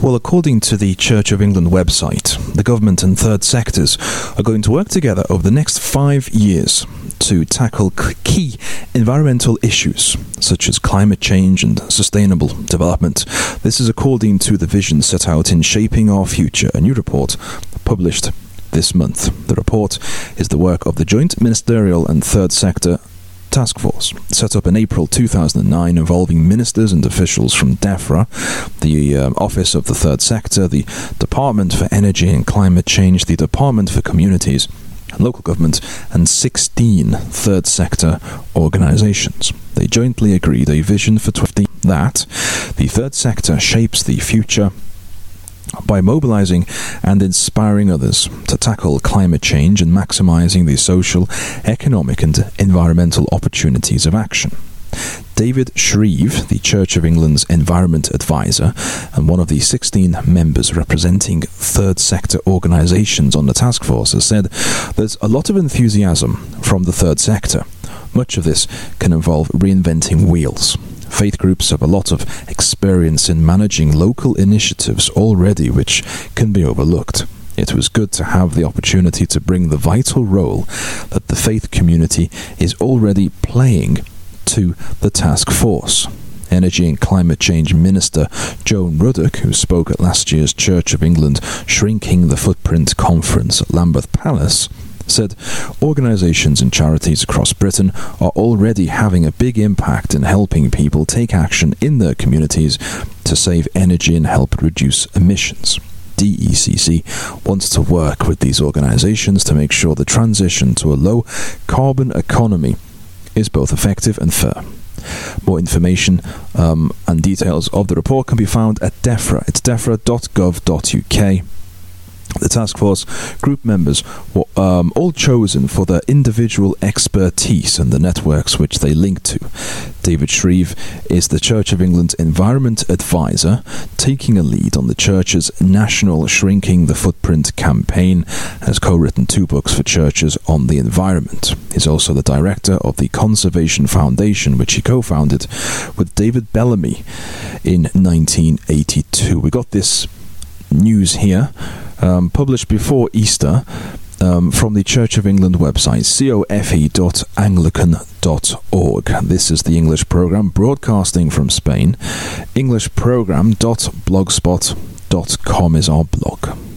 Well, according to the Church of England website, the government and third sectors are going to work together over the next 5 years to tackle key environmental issues such as climate change and sustainable development. This is according to the vision set out in Shaping Our Future, a new report published this month. The report is the work of the Joint Ministerial and Third Sector Task Force, set up in April 2009, involving ministers and officials from DEFRA, the Office of the Third Sector, the Department for Energy and Climate Change, the Department for Communities and Local Government, and 16 third sector organisations. They jointly agreed a vision for 20 that the third sector shapes the future by mobilising and inspiring others to tackle climate change and maximising the social, economic and environmental opportunities of action. David Shreve, the Church of England's Environment Advisor and one of the 16 members representing third sector organisations on the task force, has said there's a lot of enthusiasm from the third sector. Much of this can involve reinventing wheels. Faith groups have a lot of experience in managing local initiatives already, which can be overlooked. It was good to have the opportunity to bring the vital role that the faith community is already playing to the task force. Energy and Climate Change Minister Joan Ruddock, who spoke at last year's Church of England Shrinking the Footprint conference at Lambeth Palace, said organisations and charities across Britain are already having a big impact in helping people take action in their communities to save energy and help reduce emissions. DECC wants to work with these organisations to make sure the transition to a low-carbon economy is both effective and fair. More information and details of the report can be found at DEFRA. It's defra.gov.uk. The task force group members were all chosen for their individual expertise and the networks which they link to. David Shreve is the Church of England's Environment Advisor, taking a lead on the Church's national Shrinking the Footprint campaign, and has co-written 2 books for churches on the environment. He's also the director of the Conservation Foundation, which he co-founded with David Bellamy in 1982. We got this news here published before Easter from the Church of England website, cofe.anglican.org. This is the English programme broadcasting from Spain. Englishprogram.blogspot.com is our blog.